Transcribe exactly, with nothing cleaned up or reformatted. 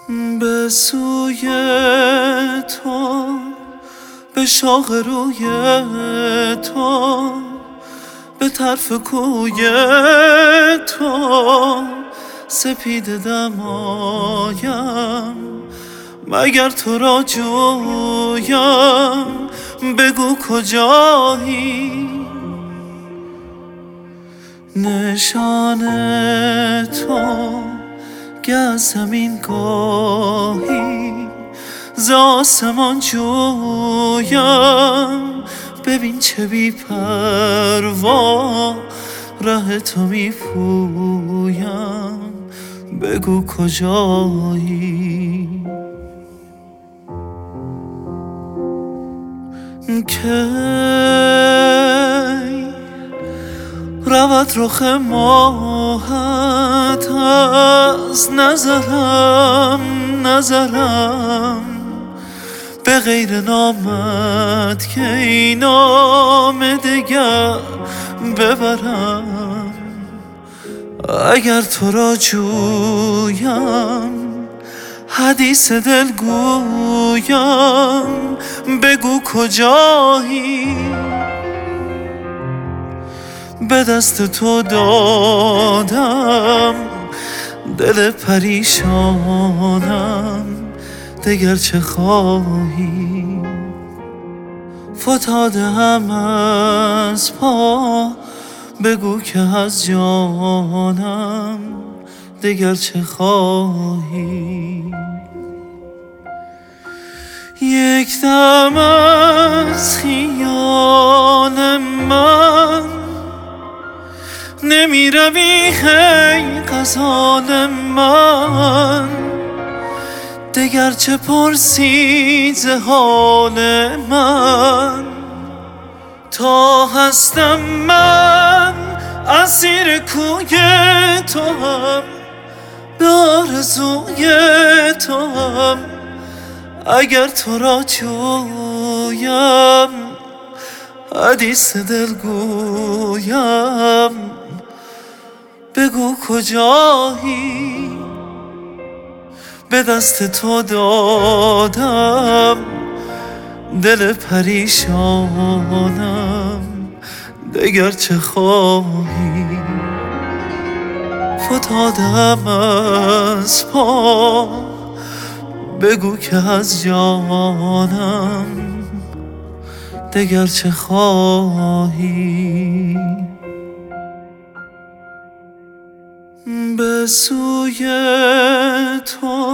به سوی تو، به شاخ روی تو، به طرف کوی تو سپیده دمایم. مگر تو را جویم، بگو کجایی؟ نشان تو گه زمین گاهی ز آسمان جویم. ببین چه بی پروا ره تو می پویم، بگو کجایی؟ کی رود رخ ماهت از نظرم نظرم، به غیر نامت که این نام دگر ببرم. اگر تو را جویم، حدیث دل گویم، بگو کجایی؟ به دست تو دادم دل پریشانم، دگر چه خواهی؟ فتاده هم از پا، بگو که از جانم دگر چه خواهی؟ یک دم از خیال من نمی روی هی غزال من، دگر چه پرسی ز حال من؟ تا هستم من اسیر کوی تو هم، به آرزوی تو هم. اگر تو را جویم، حدیث دل گویم، بگو کجایی؟ به دست تو دادم دل پریشانم، دگر چه خواهی؟ فتادم از پا، بگو که از جانم دگر چه خواهی؟ به سوی تو،